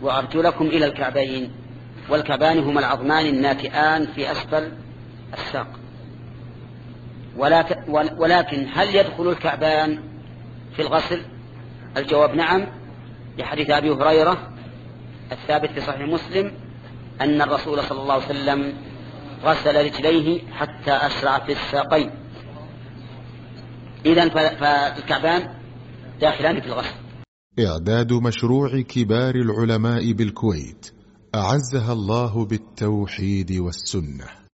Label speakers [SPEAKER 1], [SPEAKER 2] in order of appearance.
[SPEAKER 1] وأرجلكم إلى الكعبين. والكعبان هما العظمان الناتئان في أسفل الساق. ولكن هل يدخل الكعبان في الغسل؟ الجواب نعم، لحديث أبي هريرة الثابت في صحيح مسلم أن الرسول صلى الله عليه وسلم غسل رجليه حتى أسرع في الساقين. إذن فالكعبان داخلان في الغسل.
[SPEAKER 2] إعداد مشروع كبار العلماء بالكويت أعزها الله بالتوحيد والسنة.